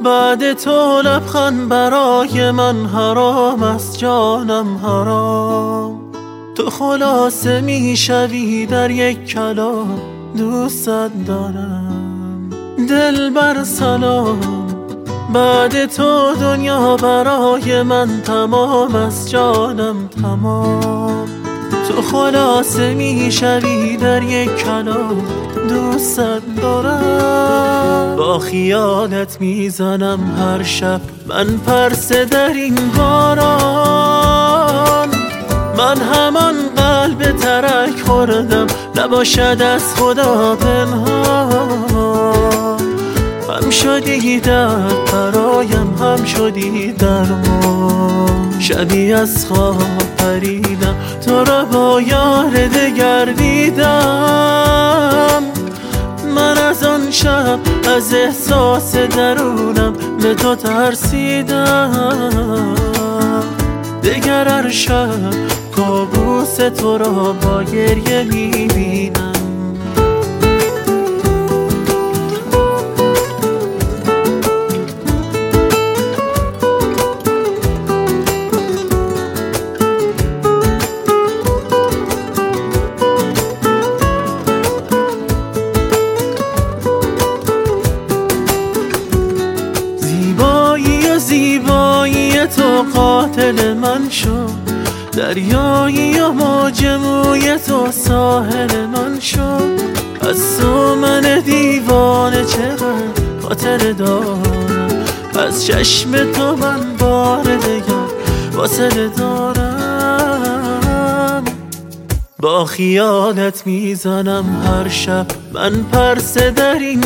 بعد تو لبخند برای من حرام است جانم حرام. تو خلاصه میشوی در یک کلام دوستت دارم دلبر سلام. بعد تو دنیا برای من تمام است جانم تمام. تو خلاصه میشوی در یک کلام دوستت دارم. با خیالت میزنم هر شب من پرسه در این باران. من همان قلب ترک خوردم نباشد از خدا پنهان. هم شدی درد برایم هم شدی درمان. شبی از خواب پریدم تو را با یار دگر دیدم. من از آن شب از احساس درونم به تو ترسیدم. دگر هر شب کابوس تو را با گریه میبینم. زیبایی تو قاتل من شد. دریایی و موج موی تو ساحل من شد. از تو من دیوانه چقدر خاطر دارم. از چشم تو من بار دگر واصله دارم. با خیالت میزنم هر شب من پرسه در این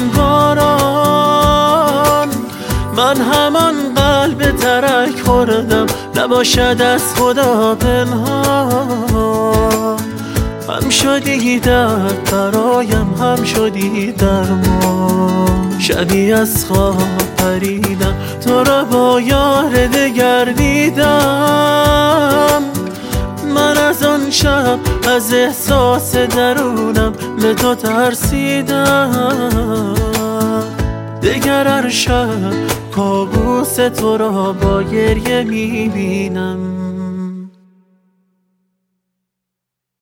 باران. من همان قلب ترک خوردم نباشد از خدا پنهان. هم شدی درد برایم هم شدی درمان. شبی از خواب پریدم تو را با یار دگر دیدم. من از آن شب از احساس درونم به تو ترسیدم. دگر هر شب کابوس تو را با گریه میبینم.